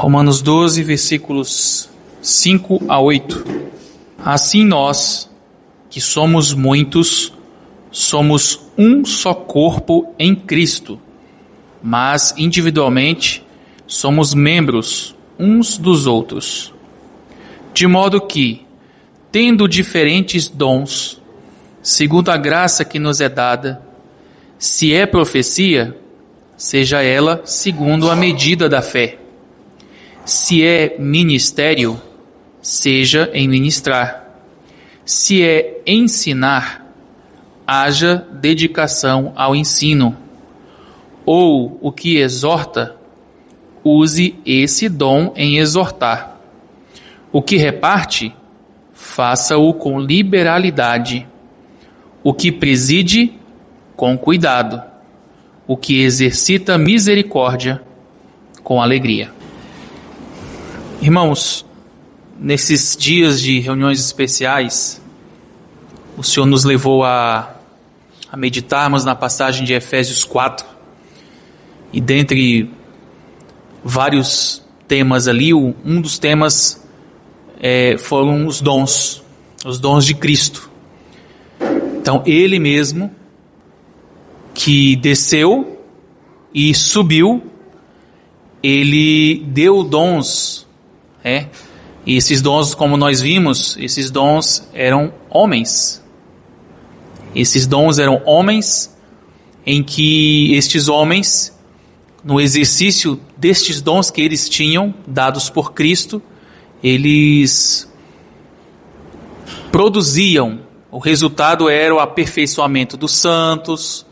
Romanos 12, versículos 5 a 8. Assim nós, que somos muitos, somos um só corpo em Cristo, mas individualmente somos membros uns dos outros. De modo que, tendo diferentes dons, segundo a graça que nos é dada, se é profecia, seja ela segundo a medida da fé. Se é ministério, seja em ministrar. Se é ensinar, haja dedicação ao ensino. Ou o que exorta, use esse dom em exortar. O que reparte, faça-o com liberalidade. O que preside, com cuidado. O que exercita misericórdia, com alegria. Irmãos, nesses dias de reuniões especiais, o Senhor nos levou a meditarmos na passagem de Efésios 4. E dentre vários temas ali, um dos temas foram os dons de Cristo. Então, Ele mesmo, que desceu e subiu, Ele deu dons. E esses dons, como nós vimos, esses dons eram homens. Esses dons eram homens em que estes homens, no exercício destes dons que eles tinham, dados por Cristo, eles produziam. O resultado era o aperfeiçoamento dos santos,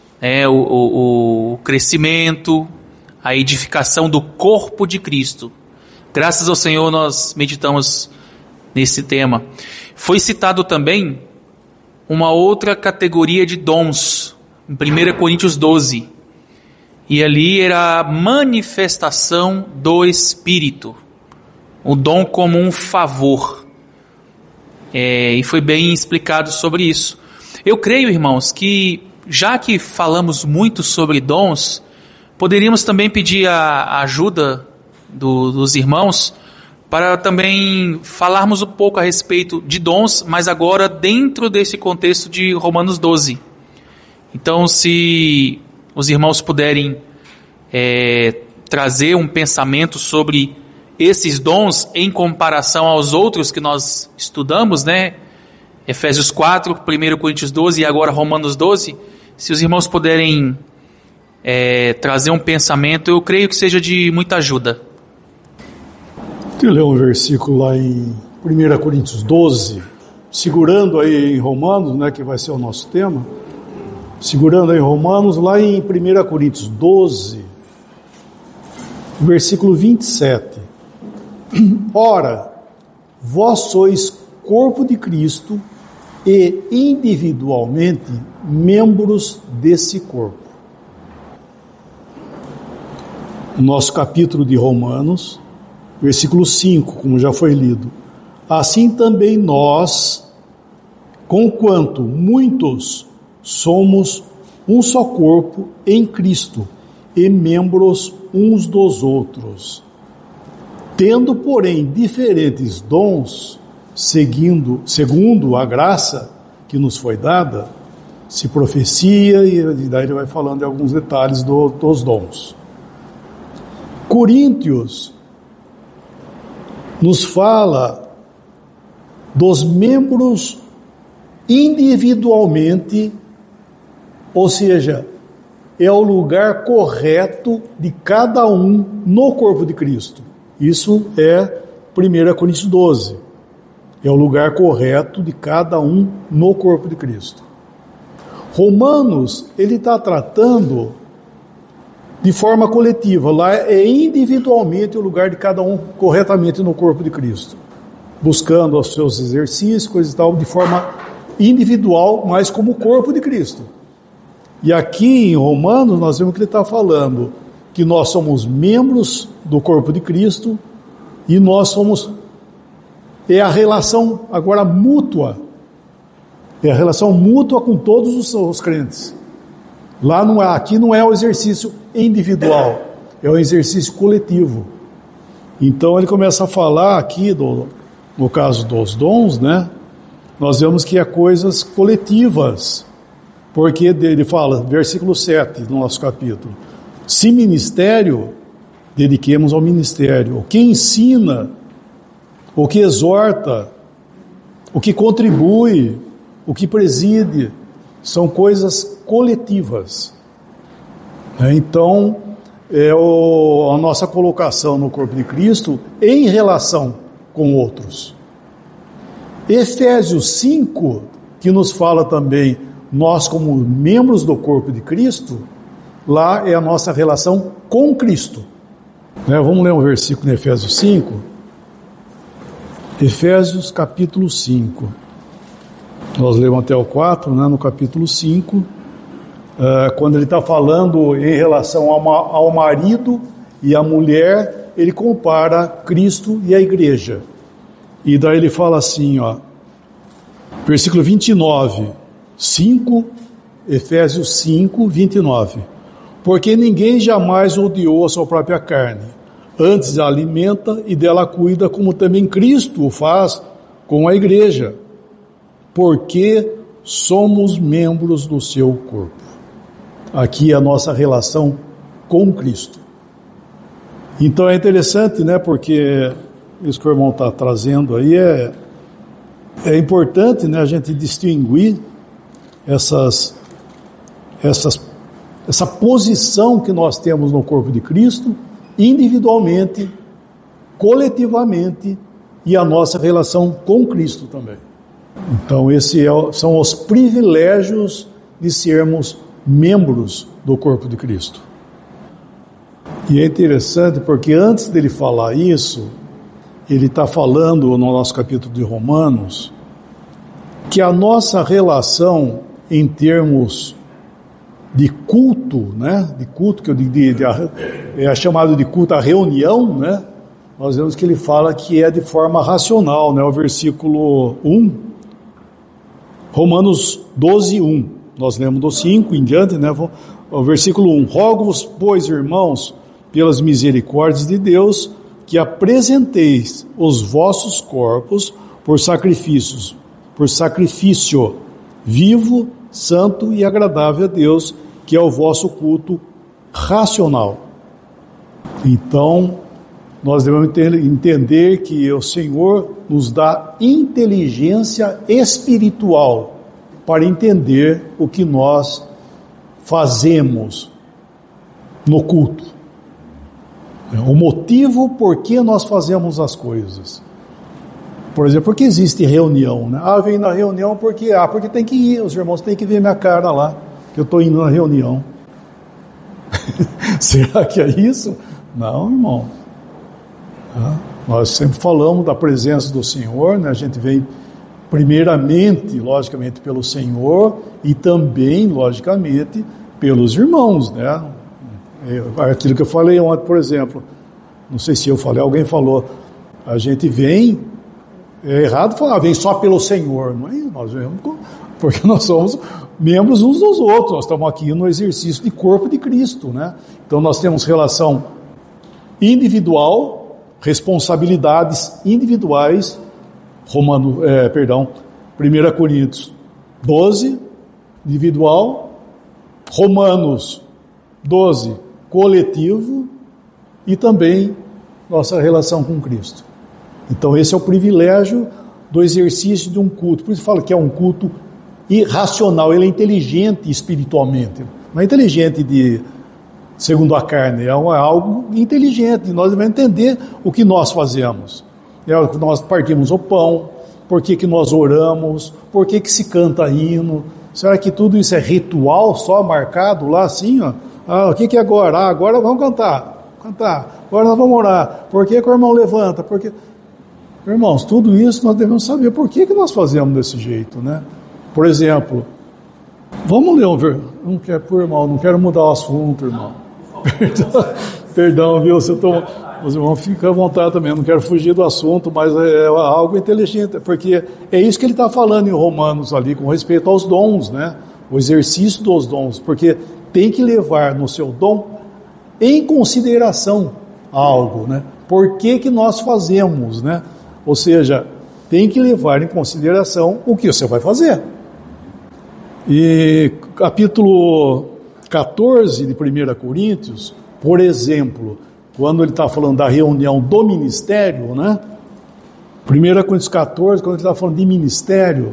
o crescimento, a edificação do corpo de Cristo. Graças ao Senhor nós meditamos nesse tema. Foi citado também uma outra categoria de dons, em 1 Coríntios 12. E ali era a manifestação do Espírito. O dom como um favor. E foi bem explicado sobre isso. Eu creio, irmãos, que já que falamos muito sobre dons, poderíamos também pedir a ajuda dos irmãos para também falarmos um pouco a respeito de dons, mas agora dentro desse contexto de Romanos 12. Então, se os irmãos puderem trazer um pensamento sobre esses dons em comparação aos outros que nós estudamos, Efésios 4, 1 Coríntios 12 e agora Romanos 12, se os irmãos puderem trazer um pensamento, eu creio que seja de muita ajuda. Eu ler um versículo lá em 1 Coríntios 12, segurando aí em Romanos, que vai ser o nosso tema, segurando aí em Romanos, lá em 1 Coríntios 12, versículo 27. Ora, vós sois corpo de Cristo e individualmente membros desse corpo. O nosso capítulo de Romanos, versículo 5, como já foi lido. Assim também nós, conquanto muitos, somos um só corpo em Cristo e membros uns dos outros. Tendo, porém, diferentes dons, segundo a graça que nos foi dada, se profecia, e daí ele vai falando de alguns detalhes dos dons. Coríntios nos fala dos membros individualmente, ou seja, é o lugar correto de cada um no corpo de Cristo. Isso é 1 Coríntios 12. É o lugar correto de cada um no corpo de Cristo. Romanos, ele está tratando de forma coletiva. Lá é individualmente o lugar de cada um corretamente no corpo de Cristo. Buscando os seus exercícios, coisas e tal, de forma individual, mas como corpo de Cristo. E aqui em Romanos nós vemos que ele está falando que nós somos membros do corpo de Cristo e nós somos... É a relação agora mútua. É a relação mútua com todos os crentes. Aqui não é o exercício individual, é o exercício coletivo. Então ele começa a falar aqui, no caso dos dons, né? Nós vemos que é coisas coletivas, porque ele fala, versículo 7 do nosso capítulo, se ministério, dediquemos ao ministério, o que ensina, o que exorta, o que contribui, o que preside, são coisas coletivas. Então, a nossa colocação no corpo de Cristo em relação com outros. Efésios 5, que nos fala também, nós como membros do corpo de Cristo, lá é a nossa relação com Cristo. Vamos ler um versículo em Efésios 5. Efésios capítulo 5. Nós lemos até o 4, no capítulo 5, quando ele está falando em relação ao marido e à mulher, ele compara Cristo e a igreja. E daí ele fala assim, versículo 29, 5, Efésios 5, 29. Porque ninguém jamais odiou a sua própria carne, antes a alimenta e dela cuida, como também Cristo o faz com a igreja, porque somos membros do seu corpo. Aqui é a nossa relação com Cristo. Então é interessante, porque isso que o irmão está trazendo aí é importante, a gente distinguir essa posição que nós temos no corpo de Cristo, individualmente, coletivamente, e a nossa relação com Cristo também. Então esses são os privilégios de sermos membros do corpo de Cristo. E é interessante porque antes dele falar isso, ele está falando no nosso capítulo de Romanos que a nossa relação em termos de culto, de culto, que eu digo, é chamado de culto à reunião, nós vemos que ele fala que é de forma racional, o versículo 1, Romanos 12, 1, nós lemos do 5 em diante, o versículo 1, rogo-vos, pois, irmãos, pelas misericórdias de Deus, que apresenteis os vossos corpos por sacrifício vivo, santo e agradável a Deus, que é o vosso culto racional. Então, nós devemos entender que o Senhor nos dá inteligência espiritual para entender o que nós fazemos no culto. O motivo por que nós fazemos as coisas. Por exemplo, por que existe reunião? Vem na reunião porque tem que ir, os irmãos têm que ver minha cara lá, que eu estou indo na reunião. Será que é isso? Não, irmão. Nós sempre falamos da presença do Senhor, a gente vem primeiramente, logicamente, pelo Senhor e também, logicamente, pelos irmãos, Aquilo que eu falei ontem, por exemplo, não sei se eu falei, alguém falou, a gente vem, é errado falar, vem só pelo Senhor, não é? Nós vemos porque nós somos membros uns dos outros, nós estamos aqui no exercício de corpo de Cristo, Então nós temos relação individual, responsabilidades individuais, 1 Coríntios 12, individual, Romanos 12, coletivo, e também nossa relação com Cristo. Então esse é o privilégio do exercício de um culto. Por isso fala que é um culto irracional, ele é inteligente espiritualmente. Não é inteligente segundo a carne, é algo inteligente. Nós devemos entender o que nós fazemos. Nós partimos o pão, por que nós oramos, por que se canta hino. Será que tudo isso é ritual só marcado lá assim, o que é agora? Agora vamos cantar. Agora nós vamos orar. Por que o irmão levanta? Porque, irmãos, tudo isso nós devemos saber por que nós fazemos desse jeito, Por exemplo, vamos ler não quero mudar o assunto, irmão. Perdão, viu? Os irmãos ficam à vontade também, não quero fugir do assunto, mas é algo inteligente, porque é isso que ele está falando em Romanos ali, com respeito aos dons, O exercício dos dons, porque tem que levar no seu dom em consideração algo, por que nós fazemos, né? Ou seja, tem que levar em consideração o que você vai fazer. E capítulo 14 de 1 Coríntios, por exemplo, quando ele está falando da reunião do ministério, né? 1 Coríntios 14, quando ele está falando de ministério,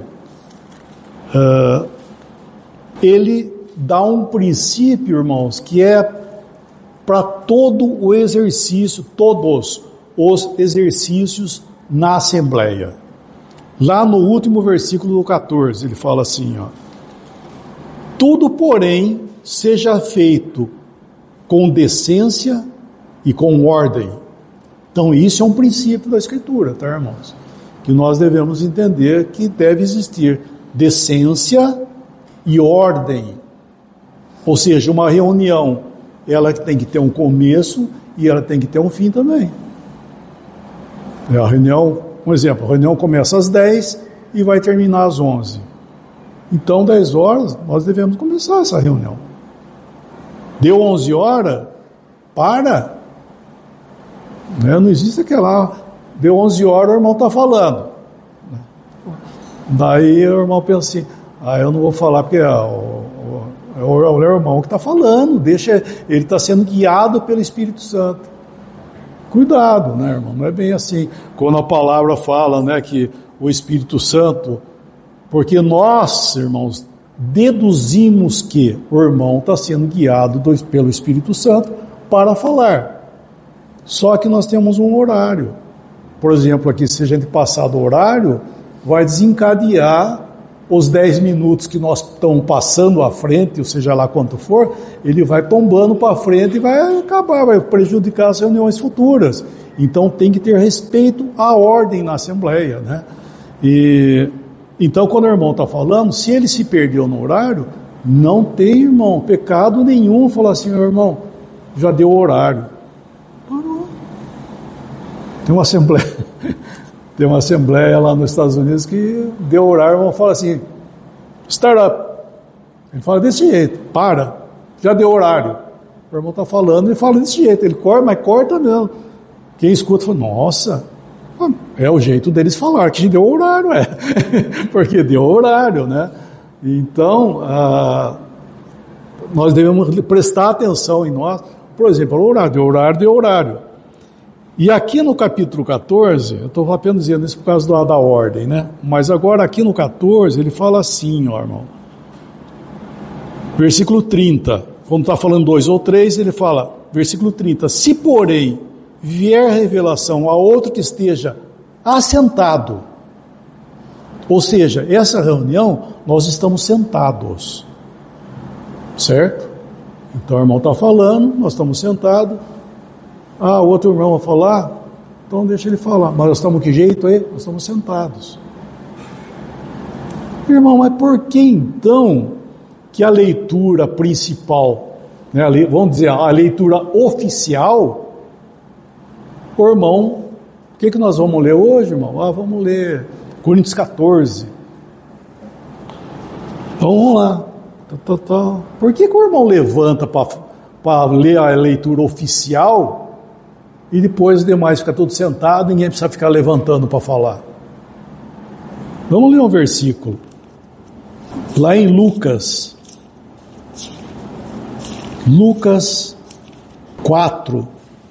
ele dá um princípio, irmãos, que é para todo o exercício, todos os exercícios na Assembleia. Lá no último versículo do 14, ele fala assim, ó: tudo, porém, seja feito com decência e com ordem. Então, isso é um princípio da Escritura, tá, irmãos? Que nós devemos entender que deve existir decência e ordem. Ou seja, uma reunião, ela tem que ter um começo e ela tem que ter um fim também. A reunião, um exemplo, a reunião começa às 10 e vai terminar às 11. Então, 10 horas, nós devemos começar essa reunião. Deu 11 horas, para. Não existe aquela, deu 11 horas, o irmão está falando. Daí o irmão pensa assim, eu não vou falar porque é o irmão que está falando, deixa, ele está sendo guiado pelo Espírito Santo. Cuidado, né, irmão? Não é bem assim. Quando a palavra fala, né, que o Espírito Santo, porque nós, irmãos, deduzimos que o irmão está sendo guiado pelo Espírito Santo para falar. Só que nós temos um horário. Por exemplo, aqui, se a gente passar do horário, vai desencadear os 10 minutos que nós estamos passando à frente, ou seja lá quanto for, ele vai tombando para frente e vai acabar, vai prejudicar as reuniões futuras. Então tem que ter respeito à ordem na Assembleia, né? Então quando o irmão está falando, se ele se perdeu no horário, não tem, irmão, pecado nenhum falar assim, irmão, já deu o horário. Parou. Tem uma assembleia lá nos Estados Unidos que deu horário, o irmão fala assim, start up. Ele fala desse jeito, para, já deu horário. O irmão está falando, ele fala desse jeito, ele corta, mas corta mesmo. Quem escuta fala, nossa, é o jeito deles falar, que deu horário, porque deu horário, né? Então, nós devemos prestar atenção em nós, por exemplo, o horário, deu horário. E aqui no capítulo 14, eu estou apenas dizendo isso por causa da ordem, né? Mas agora aqui no 14, ele fala assim, ó, irmão. Versículo 30, quando está falando 2 ou 3, ele fala, versículo 30, se porém vier revelação a outro que esteja assentado, ou seja, essa reunião, nós estamos sentados, certo? Então o irmão está falando, nós estamos sentados, outro irmão vai falar, então deixa ele falar, mas nós estamos que jeito aí? Nós estamos sentados. Irmão, mas por que então que a leitura principal, né, vamos dizer, a leitura oficial, o irmão, o que nós vamos ler hoje, irmão? Vamos ler Coríntios 14. Então vamos lá. Por que o irmão levanta para ler a leitura oficial e depois os demais ficam todos sentados, ninguém precisa ficar levantando para falar? Vamos ler um versículo. Lá em Lucas 4,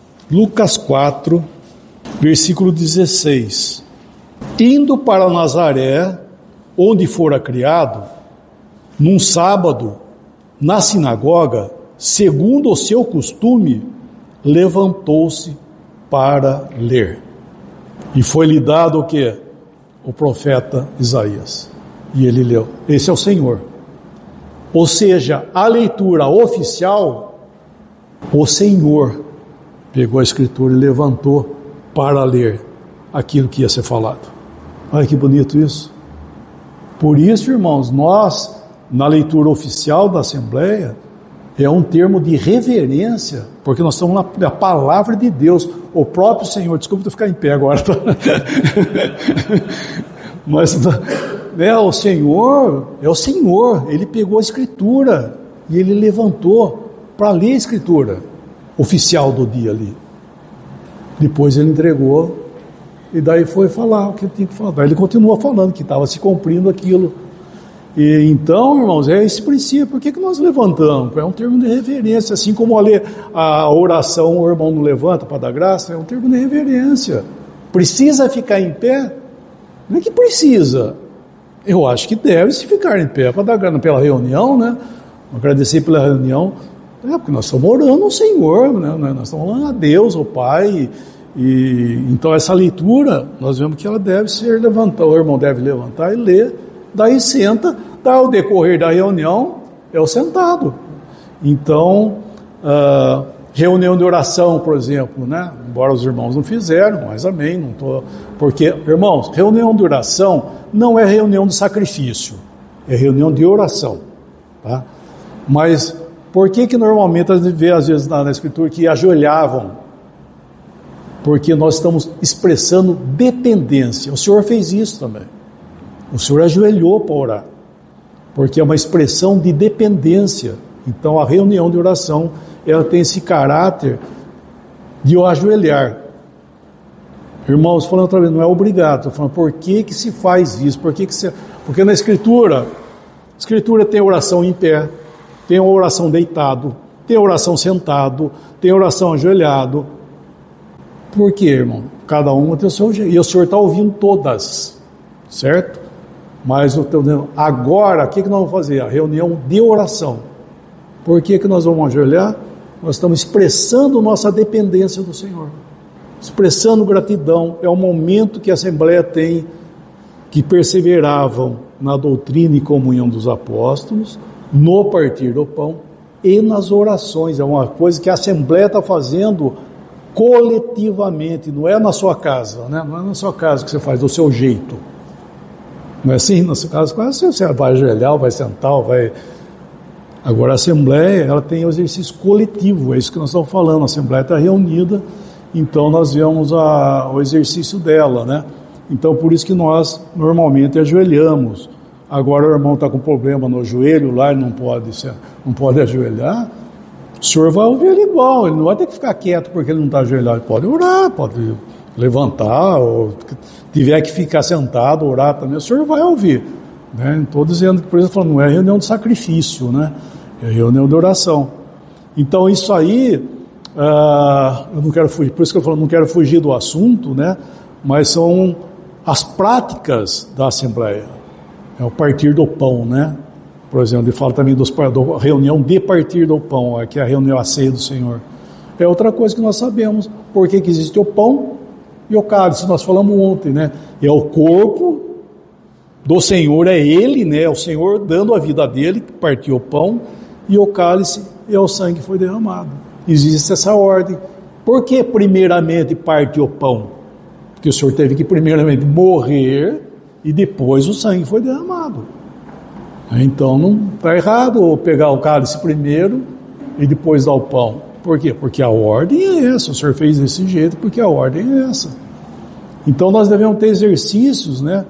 versículo 16. Indo para Nazaré, onde fora criado, num sábado, na sinagoga, segundo o seu costume, levantou-se para ler. E foi-lhe dado o quê? O profeta Isaías. E ele leu. Esse é o Senhor. Ou seja, a leitura oficial, o Senhor pegou a escritura e levantou para ler aquilo que ia ser falado. Olha que bonito isso. Por isso, irmãos, nós, na leitura oficial da Assembleia, é um termo de reverência, porque nós estamos na palavra de Deus, o próprio Senhor. Desculpa eu ficar em pé agora. Mas o Senhor, é o Senhor, Ele pegou a escritura e Ele levantou para ler a escritura oficial do dia ali. Depois ele entregou, e daí foi falar o que ele tinha que falar. Daí ele continua falando que estava se cumprindo aquilo. E então, irmãos, é esse princípio. Por que nós levantamos? É um termo de reverência, assim como a oração, o irmão não levanta para dar graça, é um termo de reverência. Precisa ficar em pé? Não é que precisa. Eu acho que deve-se ficar em pé para dar graça pela reunião, né? Agradecer pela reunião, porque nós estamos orando ao Senhor, né? Nós estamos orando a Deus, ao Pai. E então essa leitura, nós vemos que ela deve ser levantada, o irmão deve levantar e ler, daí senta, ao decorrer da reunião, é o sentado. Então, reunião de oração, por exemplo, né? Embora os irmãos não fizeram, mas amém, não tô, porque, irmãos, reunião de oração não é reunião de sacrifício, é reunião de oração, tá? Mas por que normalmente a gente vê às vezes na Escritura que ajoelhavam? Porque nós estamos expressando dependência. O Senhor fez isso também. O Senhor ajoelhou para orar, porque é uma expressão de dependência. Então a reunião de oração, ela tem esse caráter de eu ajoelhar. Irmãos, falando outra vez, não é obrigado. Estou falando, por que se faz isso? Porque na Escritura tem oração em pé, tem oração deitado, tem oração sentado, tem oração ajoelhado. Por quê, irmão? Cada uma tem o seu jeito. E o Senhor está ouvindo todas, certo? Mas agora, o que nós vamos fazer? A reunião de oração. Por que nós vamos ajoelhar? Nós estamos expressando nossa dependência do Senhor. Expressando gratidão. É o momento que a Assembleia tem, que perseveravam na doutrina e comunhão dos apóstolos, no partir do pão e nas orações. É uma coisa que a Assembleia está fazendo coletivamente, não é na sua casa, né? Não é na sua casa que você faz do seu jeito, não é assim? Na sua casa você vai ajoelhar, vai sentar, vai... Agora a Assembleia, ela tem o exercício coletivo, é isso que nós estamos falando, a Assembleia está reunida, então nós vemos o exercício dela, né? Então por isso que nós normalmente ajoelhamos. Agora o irmão está com problema no joelho lá, ele não pode ajoelhar, o Senhor vai ouvir ele igual, ele não vai ter que ficar quieto porque ele não está ajoelhado, ele pode orar, pode levantar, ou tiver que ficar sentado, orar também, o Senhor vai ouvir, né? Não estou dizendo que, por exemplo, não é reunião de sacrifício, né? É reunião de oração. Então isso aí, eu não quero fugir, por isso que eu falo, não quero fugir do assunto, né? Mas são as práticas da Assembleia, é o partir do pão, né? Por exemplo, ele fala também da reunião de partir do pão, que é a reunião, a ceia do Senhor. É outra coisa que nós sabemos, porque que existe o pão e o cálice, nós falamos ontem, né? É o corpo do Senhor, é Ele, né? É o Senhor dando a vida dele, que partiu o pão, e o cálice é o sangue que foi derramado. Existe essa ordem. Por que primeiramente parte o pão? Porque o Senhor teve que primeiramente morrer e depois o sangue foi derramado. Então não está errado pegar o cálice primeiro e depois dar o pão. Por quê? Porque a ordem é essa, o Senhor fez desse jeito porque a ordem é essa. Então nós devemos ter exercícios, né?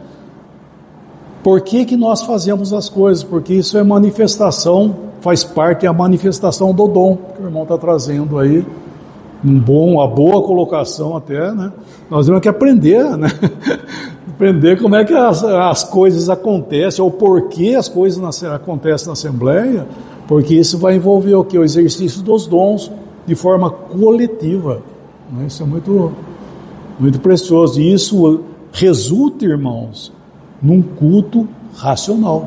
Por que nós fazemos as coisas? Porque isso é manifestação, faz parte da manifestação do dom que o irmão está trazendo aí, uma boa colocação até, né? Nós temos que aprender, né? Aprender como é que as coisas acontecem, ou por que as coisas acontecem na Assembleia, porque isso vai envolver o quê? O exercício dos dons de forma coletiva, né? Isso é muito, muito precioso, e isso resulta, irmãos, num culto racional,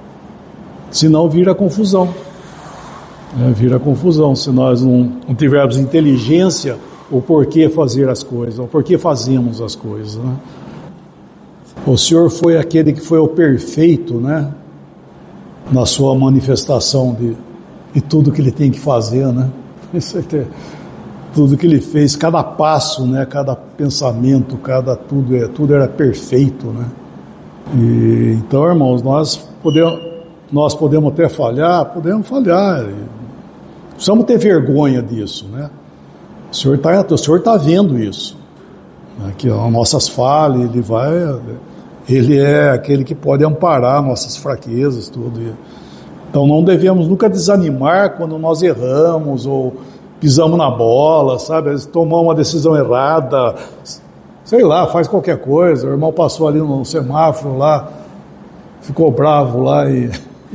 senão vira confusão, né? Vira confusão, se nós não tivermos inteligência, o porquê fazer as coisas, o porquê fazemos as coisas, né? O Senhor foi aquele que foi o perfeito, né? Na sua manifestação de tudo que Ele tem que fazer, né? Tudo que Ele fez, cada passo, né? Cada pensamento, tudo era perfeito, né? E, então, irmãos, nós podemos até falhar, precisamos ter vergonha disso, né? O Senhor está vendo isso, né? Que as nossas falhas, Ele é aquele que pode amparar nossas fraquezas, tudo. Então não devemos nunca desanimar quando nós erramos, ou pisamos na bola, sabe? Tomamos uma decisão errada, sei lá, faz qualquer coisa. O irmão passou ali no semáforo lá, ficou bravo lá e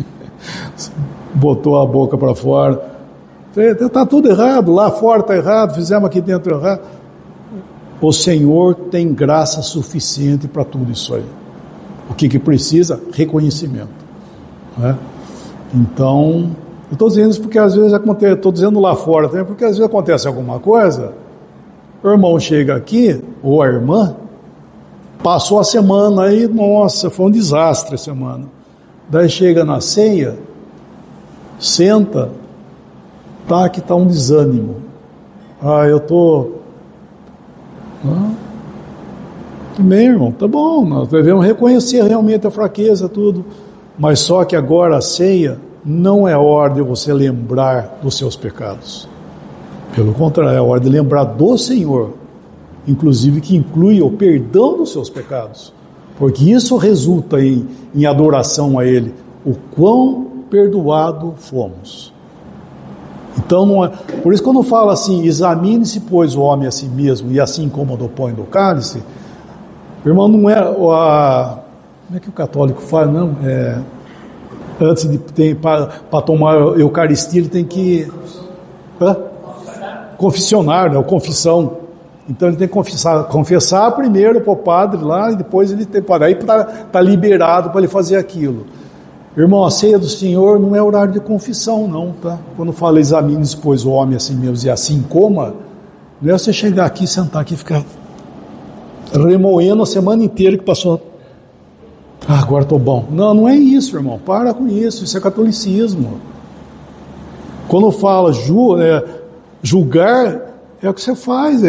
botou a boca para fora. Está tudo errado, lá fora está errado, fizemos aqui dentro errado. O Senhor tem graça suficiente para tudo isso aí. O que precisa? Reconhecimento. Né? Então, eu estou dizendo isso porque às vezes acontece, estou dizendo lá fora também, porque às vezes acontece alguma coisa, o irmão chega aqui, ou a irmã, passou a semana aí, nossa, foi um desastre a semana. Daí chega na ceia, senta, tá, que está um desânimo. Eu estou... Bem, irmão, tá bom, nós devemos reconhecer realmente a fraqueza, tudo, mas só que agora a ceia não é hora de você lembrar dos seus pecados, pelo contrário, é hora de lembrar do Senhor, inclusive que inclui o perdão dos seus pecados, porque isso resulta em adoração a Ele, o quão perdoado fomos. Então, não é, por isso quando fala assim, examine-se, pois, o homem a si mesmo, e assim como do pão e do cálice, irmão, não é como é que o católico fala, não? Antes de para tomar a Eucaristia, ele tem que confessionar, né? O confissão. Então ele tem que confessar primeiro para o padre lá, e depois ele tem para aí tá liberado para ele fazer aquilo. Irmão, a ceia do Senhor não é horário de confissão, não, tá? Quando fala examine-se, pois, o homem a si mesmo e assim coma, não é você chegar aqui, sentar aqui e ficar remoendo a semana inteira que passou. Agora estou bom. Não é isso, irmão. Para com isso. Isso é catolicismo. Quando fala julgar, é o que você faz.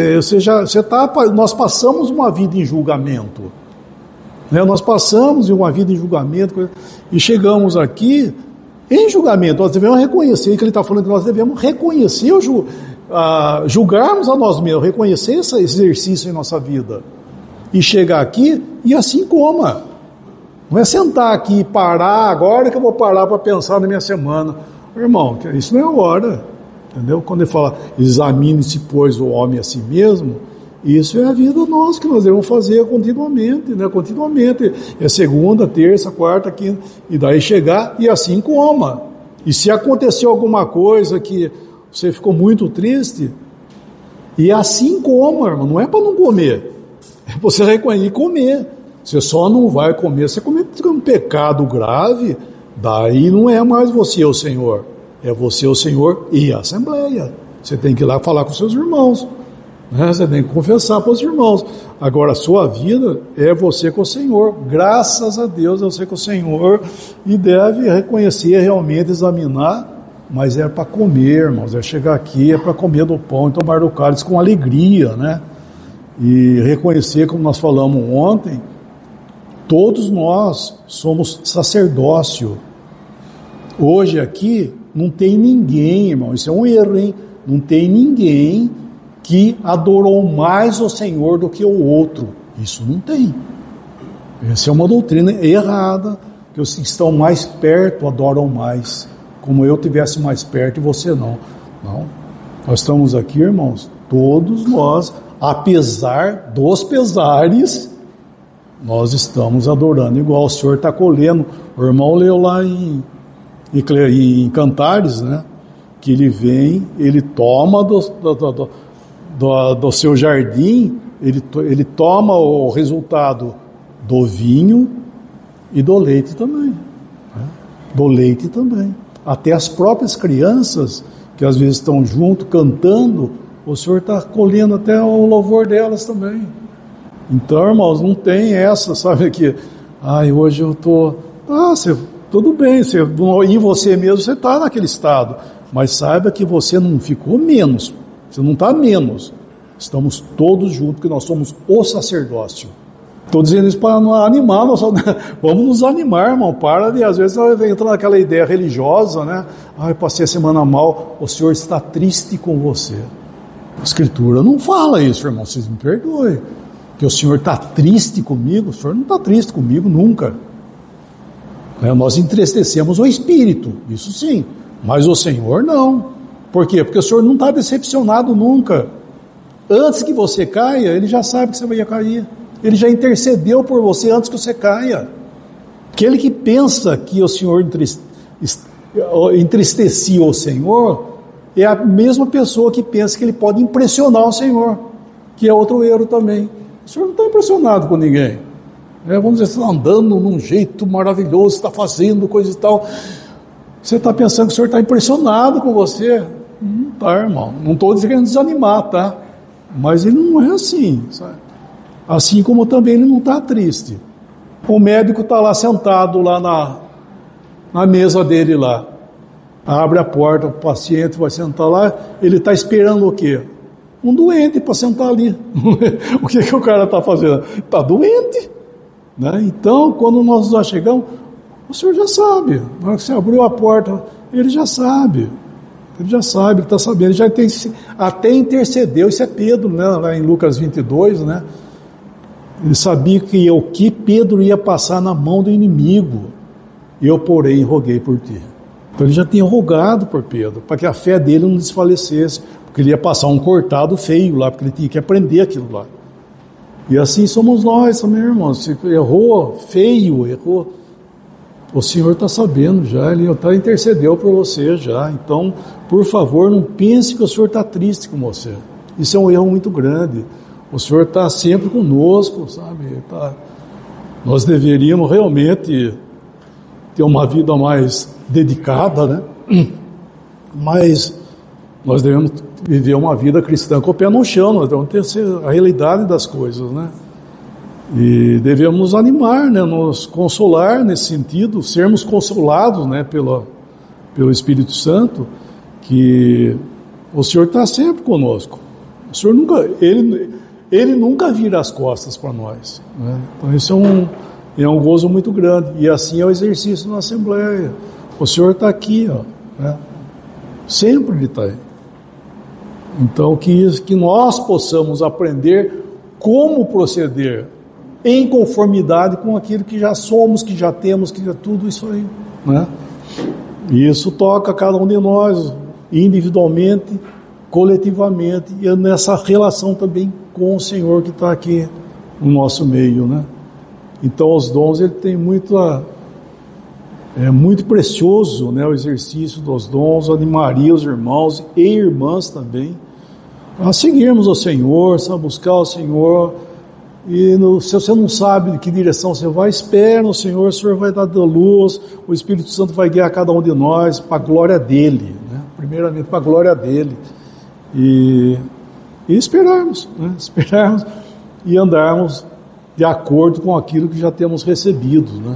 Nós passamos uma vida em julgamento. Né? Nós passamos uma vida em julgamento e chegamos aqui em julgamento. Nós devemos reconhecer que ele está falando que nós devemos reconhecer, julgarmos a nós mesmos, reconhecer esse exercício em nossa vida. E chegar aqui e assim coma. Não é sentar aqui e parar, agora que eu vou parar para pensar na minha semana. Irmão, isso não é hora. Entendeu? Quando ele fala, examine-se, pois, o homem a si mesmo, isso é a vida nossa que nós devemos fazer continuamente, né? Continuamente. É segunda, terça, quarta, quinta, e daí chegar e assim coma. E se aconteceu alguma coisa que você ficou muito triste, e assim coma, irmão, não é para não comer. Você reconhecer e comer. Você só não vai comer, você comete um pecado grave, daí não é mais você o Senhor, é você o Senhor e a Assembleia. Você tem que ir lá falar com seus irmãos, né? Você tem que confessar para os irmãos. Agora a sua vida é você com o Senhor, graças a Deus é você com o Senhor, e deve reconhecer, realmente examinar, mas é para comer, irmãos, é chegar aqui, é para comer do pão e tomar do cálice com alegria, né? E reconhecer, como nós falamos ontem, todos nós somos sacerdócio. Hoje aqui não tem ninguém, irmão, isso é um erro, hein? Não tem ninguém que adorou mais o Senhor do que o outro. Isso não tem. Essa é uma doutrina errada, que os que estão mais perto adoram mais, como eu estivesse mais perto e você não. Não. Nós estamos aqui, irmãos, todos nós, apesar dos pesares, nós estamos adorando igual. O Senhor está colhendo. O irmão leu lá em Cantares, né? Que ele vem, ele toma do seu jardim, ele toma o resultado do vinho e do leite também. Né? Do leite também. Até as próprias crianças, que às vezes estão junto cantando, o Senhor está colhendo até o louvor delas também. Então, irmãos, não tem essa, sabe, que hoje eu estou... tudo bem, em você mesmo você está naquele estado, mas saiba que você não ficou menos, você não está menos. Estamos todos juntos, porque nós somos o sacerdócio. Estou dizendo isso para não animar, vamos nos animar, irmão, para de, às vezes, entrar naquela ideia religiosa, né? Passei a semana mal, o Senhor está triste com você. A Escritura não fala isso, irmão, vocês me perdoem. Que o Senhor está triste comigo, o Senhor não está triste comigo nunca. Nós entristecemos o Espírito, isso sim, mas o Senhor não. Por quê? Porque o Senhor não está decepcionado nunca. Antes que você caia, Ele já sabe que você vai cair. Ele já intercedeu por você antes que você caia. Aquele que pensa que o Senhor entristecia o Senhor é a mesma pessoa que pensa que ele pode impressionar o Senhor, que é outro erro também. O Senhor não está impressionado com ninguém. Vamos dizer, você está andando num jeito maravilhoso, está fazendo coisa e tal. Você está pensando que o Senhor está impressionado com você. Não está, irmão. Não estou querendo desanimar, tá? Mas Ele não é assim, sabe? Assim como também Ele não está triste. O médico está lá sentado lá na mesa dele lá. Abre a porta, o paciente vai sentar lá, ele está esperando o quê? Um doente para sentar ali. O que o cara está fazendo? Está doente. Né? Então, quando nós já chegamos, o Senhor já sabe. Na hora que você abriu a porta, Ele já sabe. Ele já sabe, Ele está sabendo. Ele já até intercedeu. Isso é Pedro, né? Lá em Lucas 22, né? Ele sabia que o que Pedro ia passar na mão do inimigo. Eu, porém, roguei por ti. Então ele já tinha rogado por Pedro, para que a fé dele não desfalecesse, porque ele ia passar um cortado feio lá, porque ele tinha que aprender aquilo lá. E assim somos nós também, irmãos. Se errou feio, errou, o Senhor está sabendo já, Ele intercedeu por você já. Então, por favor, não pense que o Senhor está triste com você. Isso é um erro muito grande. O Senhor está sempre conosco, sabe? Nós deveríamos realmente ter uma vida mais dedicada, né? Mas nós devemos viver uma vida cristã com o pé no chão, nós devemos ter a realidade das coisas, né? E devemos nos animar, né? Nos consolar nesse sentido, sermos consolados, né? Pelo Espírito Santo, que o Senhor está sempre conosco. O Senhor nunca, Ele nunca vira as costas para nós, né? Então isso é um gozo muito grande, e assim é o exercício na Assembleia. O Senhor está aqui, ó, né? Sempre Ele está aí. Então que nós possamos aprender como proceder em conformidade com aquilo que já somos, que já temos, que já tudo isso aí, né? E isso toca a cada um de nós, individualmente, coletivamente, e nessa relação também com o Senhor que está aqui no nosso meio, né? Então os dons, ele tem é muito precioso, né, o exercício dos dons. Animaria os irmãos e irmãs também a seguirmos o Senhor, a buscar o Senhor. E se você não sabe de que direção você vai, espere no Senhor, o Senhor vai dar a luz, o Espírito Santo vai guiar cada um de nós para a glória dEle, né? Primeiramente para a glória dEle, e esperarmos, né? Esperarmos e andarmos de acordo com aquilo que já temos recebido, né?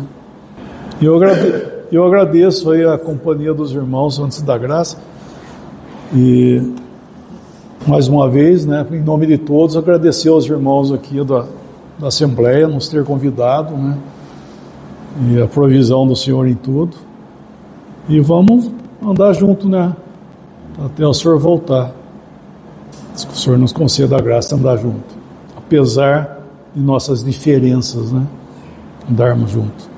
Eu agradeço aí a companhia dos irmãos antes da graça, e mais uma vez, né, em nome de todos, agradecer aos irmãos aqui da Assembleia nos ter convidado, né, e a provisão do Senhor em tudo, e vamos andar junto, né, até o Senhor voltar. Que o Senhor nos conceda a graça de andar junto, apesar de nossas diferenças, né, andarmos juntos.